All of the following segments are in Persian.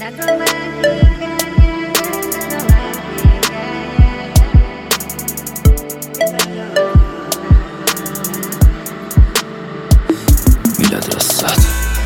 میلاد رسد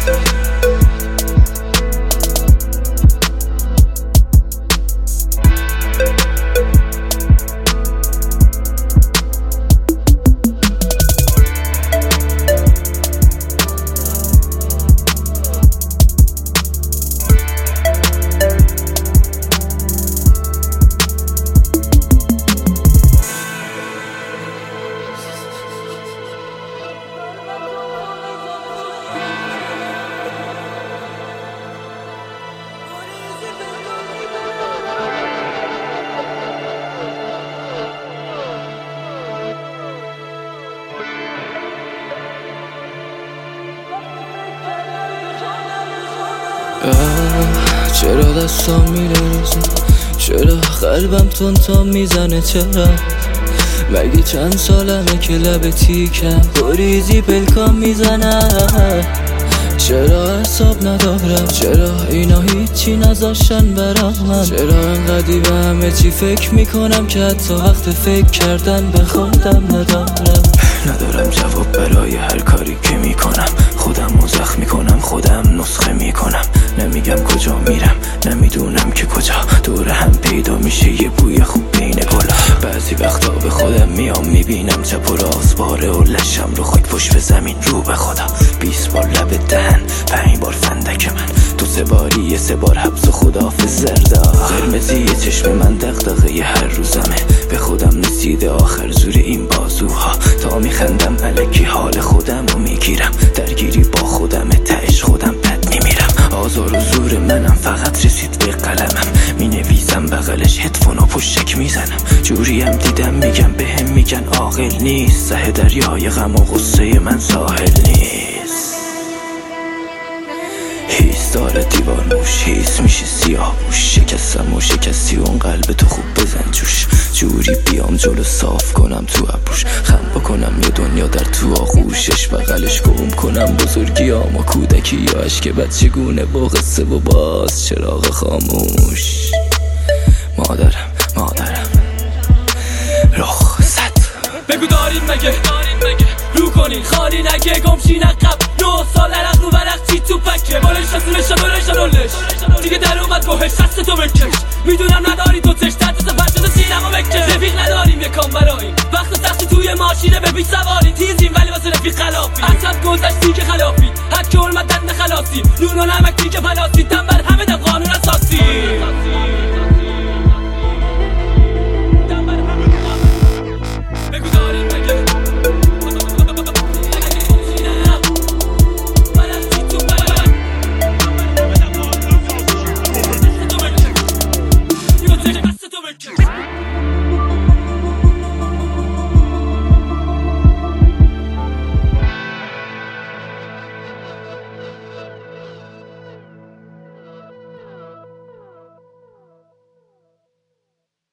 چرا دستام میلرزه، چرا قلبم تون میزنه، چرا مگه چند سالمه که لب تیکم بریزی پلکام میزنه، چرا حساب ندارم، چرا اینا هیچی نذاشتن برام من، چرا انقدی به همه چی فکر میکنم که حتی وقت فکر کردن به خودم ندارم جواب برای هر کاری که میکنم، خودم رو زخم میکنم، خودم نسخه میکنم، نمیگم کجا میرم، نمیدونم که کجا، دور هم پیدا میشه یه بوی خوب بین گلا، بعضی وقتا به خودم میام میبینم چپ و راست باره و لشم رو خاک پشت به زمین رو به خدا، 20 بار لب دهن 5 بار فندک من، تو 3 باری 3 بار حبس و خداحافظ زردا، قرمزی چشم من دغدغه ی هر روزمه، به خودم رسیده آخر زور این بازوها، تا میخندم الکی حال خودم رو میگیرم، درگیری با خودم تهش خودم بد میمیرم، آزار و زور منم فقط رسید به قلمم، مینویسم بغلش هدفون و پشک میزنم، جوریم دیدم میگم بهم میگن عاقل نیست، سه دریای غم و غصه من ساحل نیست، هیس داره دیوار موش، هیس میشه سیاه بوش، شکستم و شکستی اون قلب تو خوب بزن جوش، جوری بیام جلو صاف کنم تو ابروش، خم بکنم یه دنیا در تو آغوشش، بغلش گم کنم بزرگیام و کودکی یا عشق بچگونه با قصه و باز چراغ خاموش، مادرم رخصت بگو دارین مگه رو کنین خالی نگه گمشین عقب 9 سال عرق رو برق چی تو پکه بالش رسونش دیگه در اومد گوهش دست تو بکش، میدونم